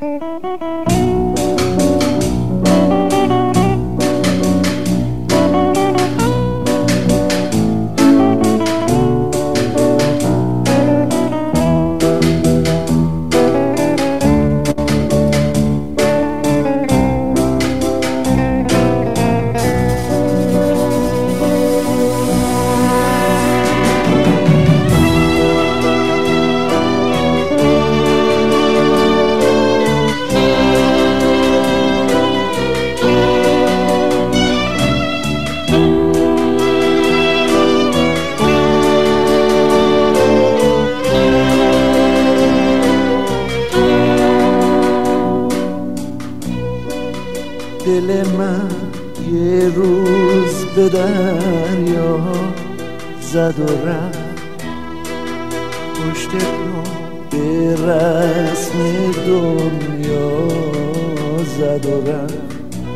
دل من یه روز به دریا زد و رفت، پشت پا به رسم دنیا زد و رفت.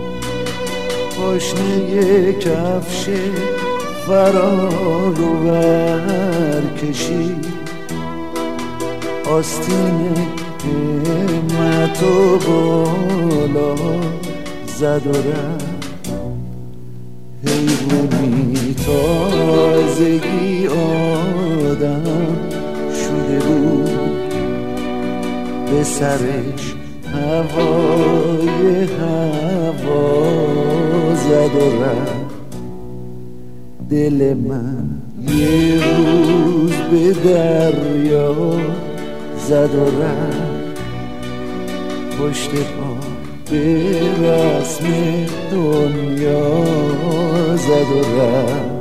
پاشنه کفش فرار و ور کشید، آستین همت و بالا زد و رفت. حیوانی تازگی آدم شده بود، به سرش هوای هوا زد و رفت. دل من یه روز به دریا زد و رفت، پشت پا به رسم دنیا زد و رفت.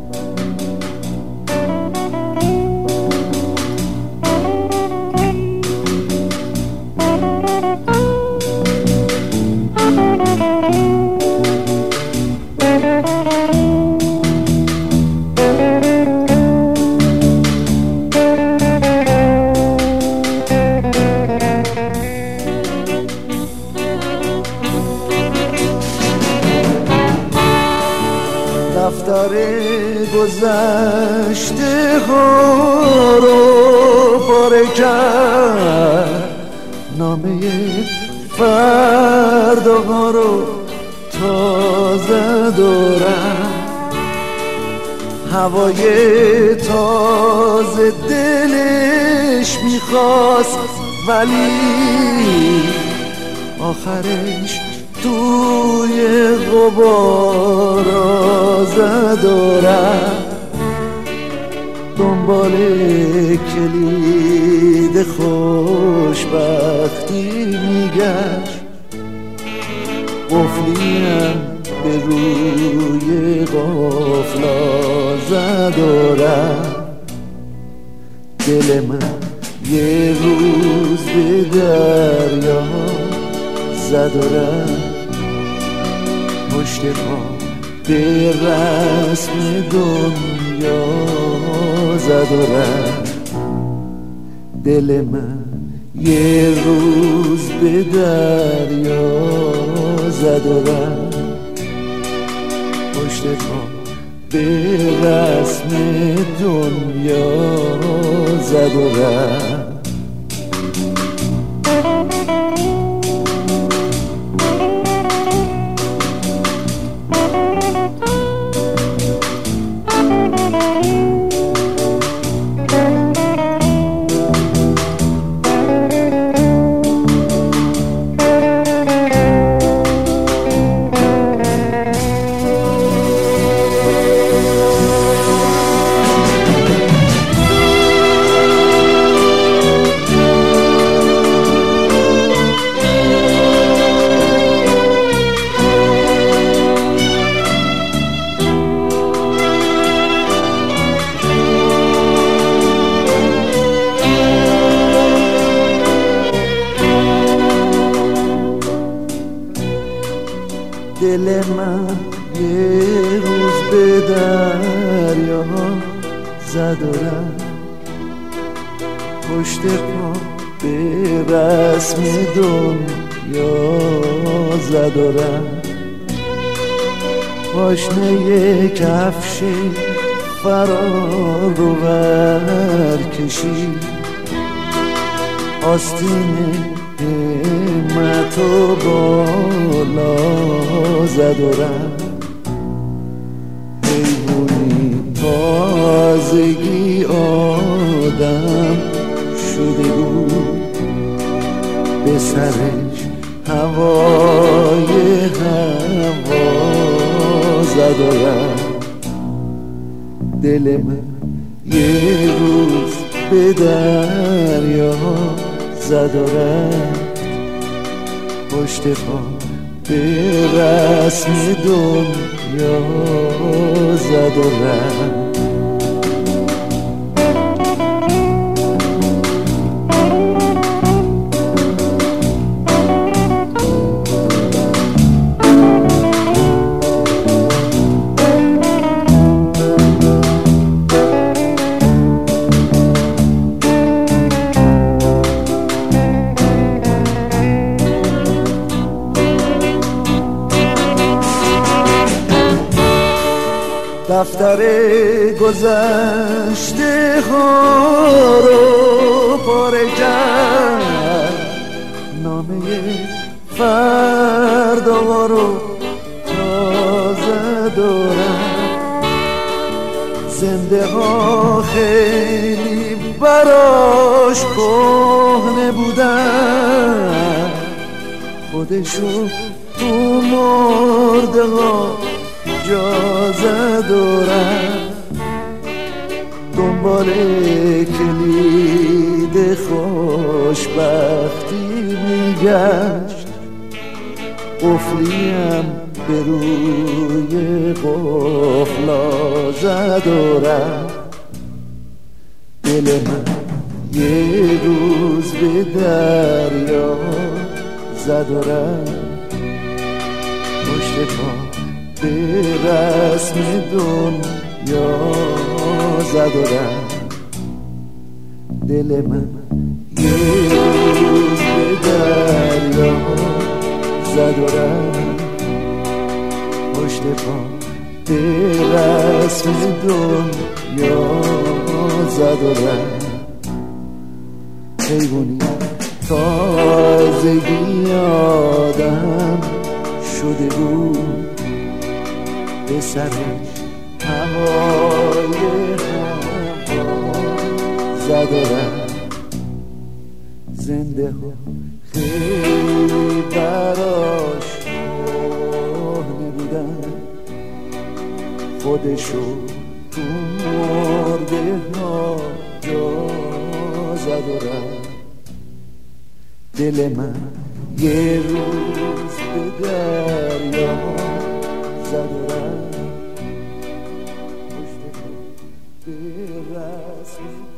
دفتر گذشته ها رو پاره کرد، نامه فردا ها رو تازه دارم. هوای تازه دلش میخواست، ولی آخرش توی غبارا زد و رفت. دنبال کلید خوشبختی میگشت، قفلیم به روی قفلا زد و رفت. دل من یه روز به دریا زد و رفت، پشت پا به رسم دنیا زد و رفت. دل من یه روز به دریا زد و رفت، پشت پا به رسم دنیا زد و رفت. دل من یه روز به دریا زد و رفت، پشت پا به رسم دنیا زد و رفت. پاشنه کفش فرار رو ور کشید، آستین زد و رفت. حیوانی تازگی آدم شده بود، به سرش هوای هوا زد و رفت. دل من یه روز به دریا زد و رفت. پشت پا به رسم دنیا زد و رفت. دفتر گذشته ها رو پاره کرد، نامه فردا رو تازه دارم. زنده ها خیلی براش کهنه بودن، خودشو تو مرده ها جا زد و رفت. دنبال کلید خوشبختی میگشت، قفلیم به روی قفلا زد و رفت. دل من یه روز به دریا زد و رفت. پشت پا به رسم دنیا زد و رفت. دل من یه روز به دریا زد و رفت. پشت پا به رسم دنیا زد و رفت. حیوانی تازگی آدم شده بود، به سرش هوای هوا زد و رفت. زنده ها خیلی براش کهنه بودن، خودشو تو مرده ها جا زد و رفت. دل من یه روز به دریا زد و رفت. پشت پا به رسم